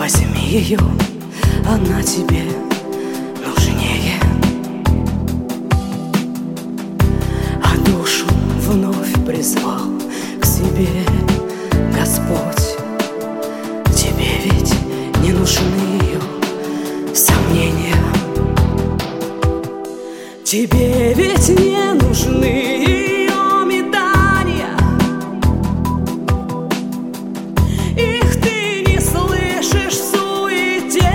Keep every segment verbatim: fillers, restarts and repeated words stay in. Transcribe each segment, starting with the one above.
Возьми ее, она тебе нужнее. А душу вновь призвал к себе Господь. Тебе ведь не нужны ее сомнения. Тебе ведь не нужны ее метания. Их ты не слышишь в суете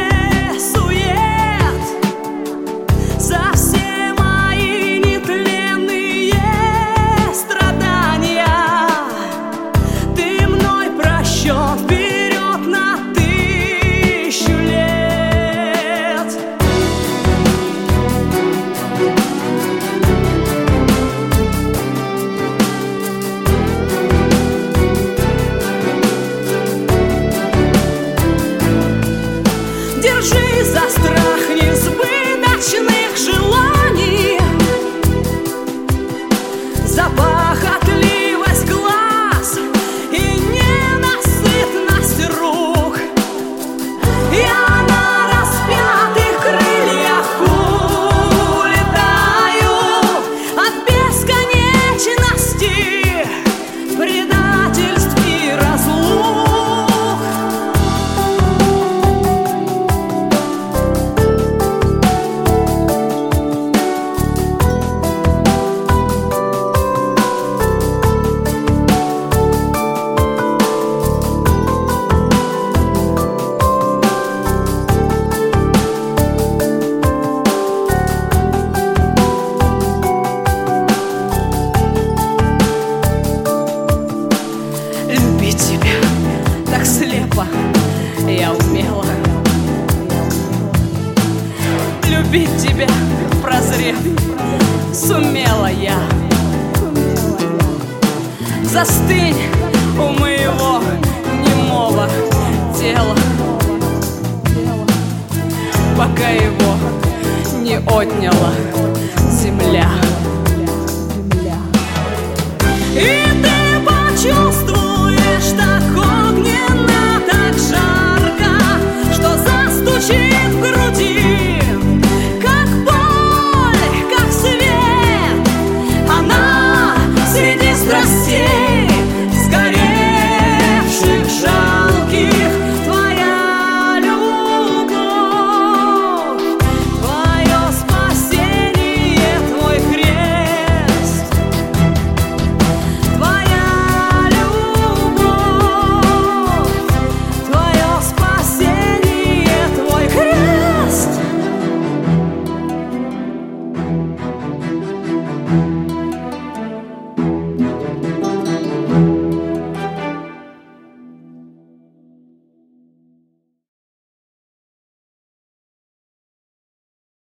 сует. За все мои нетленные страдания ты мной прощен вперед на тысячу лет. Держи за страх несбыточных желаний, за похотливость глаз и ненасытность рук. Я на распятых крыльях улетаю от бесконечности, предательств и разлук. Любить тебя так слепо я умела, любить тебя прозрев сумела я. Застынь у моего немого тела, пока его не отняла земля. И ты почувствуешь так огненно, так жарко, что застучит в груди, как боль, как свет. Она среди страстей